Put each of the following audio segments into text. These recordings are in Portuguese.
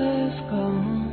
is gone.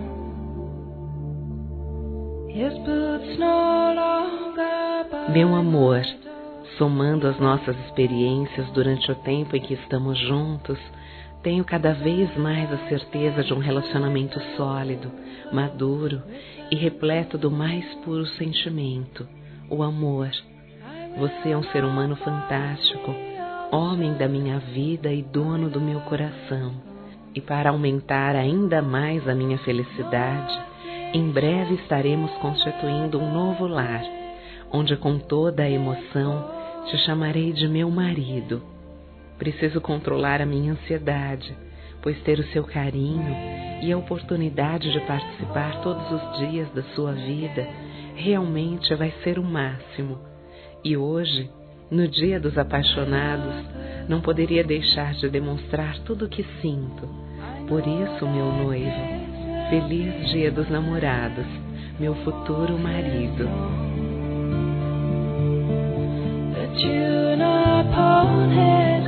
His boots no longer bind. Meu amor, somando as nossas experiências durante o tempo em que estamos juntos, tenho cada vez mais a certeza de um relacionamento sólido, maduro e repleto do mais puro sentimento, o amor. Você é um ser humano fantástico, homem da minha vida e dono do meu coração. E para aumentar ainda mais a minha felicidade, em breve estaremos constituindo um novo lar, onde com toda a emoção te chamarei de meu marido. Preciso controlar a minha ansiedade, pois ter o seu carinho e a oportunidade de participar todos os dias da sua vida realmente vai ser o máximo. E hoje, no Dia dos Apaixonados, não poderia deixar de demonstrar tudo o que sinto. Por isso, meu noivo, feliz Dia dos Namorados, meu futuro marido. The tune upon his